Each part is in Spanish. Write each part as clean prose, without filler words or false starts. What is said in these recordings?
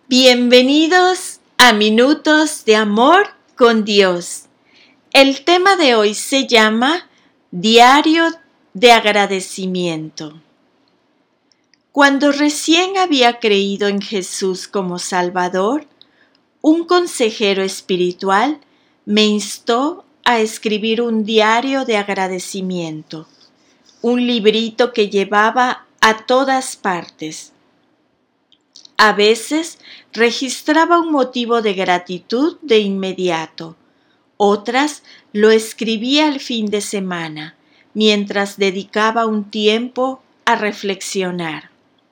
Bienvenidos a Minutos de Amor con Dios. El tema de hoy se llama Diario de Agradecimiento. Cuando recién había creído en Jesús como Salvador, un consejero espiritual me instó a escribir un diario de agradecimiento, un librito que llevaba a todas partes. A veces registraba un motivo de gratitud de inmediato, otras lo escribía al fin de semana, mientras dedicaba un tiempo a reflexionar.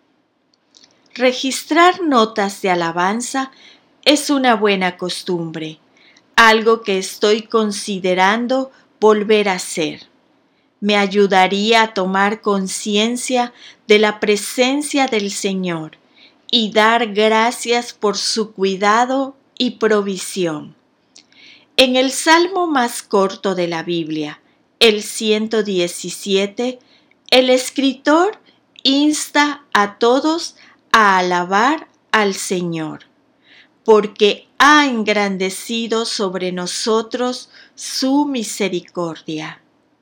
Registrar notas de alabanza es una buena costumbre, algo que estoy considerando volver a hacer. Me ayudaría a tomar conciencia de la presencia del Señor y dar gracias por su cuidado y provisión. En el salmo más corto de la Biblia, el 117, el escritor insta a todos a alabar al Señor, porque ha engrandecido sobre nosotros su misericordia.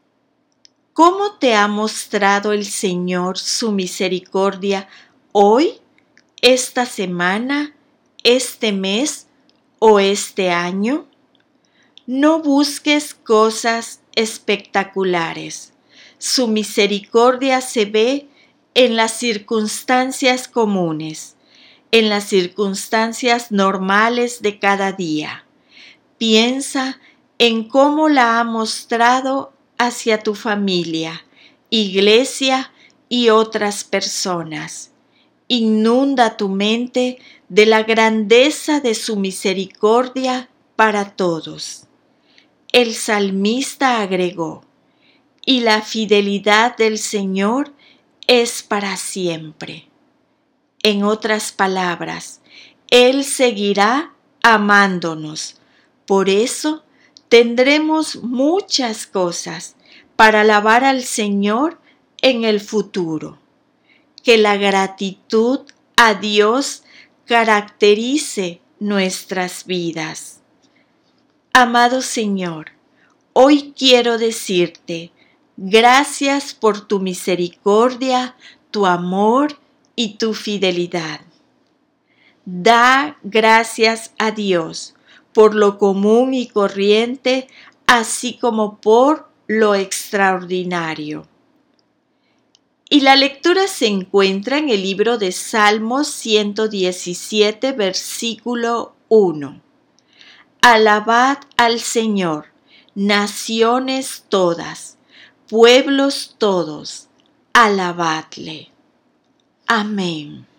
¿Cómo te ha mostrado el Señor su misericordia hoy, esta semana, este mes o este año? No busques cosas espectaculares. Su misericordia se ve en las circunstancias comunes, en las circunstancias normales de cada día. Piensa en cómo la ha mostrado hacia tu familia, iglesia y otras personas. Inunda tu mente de la grandeza de su misericordia para todos. El salmista agregó: y la fidelidad del Señor es para siempre. En otras palabras, Él seguirá amándonos. Por eso tendremos muchas cosas para alabar al Señor en el futuro. Que la gratitud a Dios caracterice nuestras vidas. Amado Señor, hoy quiero decirte gracias por tu misericordia, tu amor y tu fidelidad. Da gracias a Dios por lo común y corriente, así como por lo extraordinario. Y la lectura se encuentra en el libro de Salmos 117, versículo 1. Alabad al Señor, naciones todas, pueblos todos, alabadle. Amén.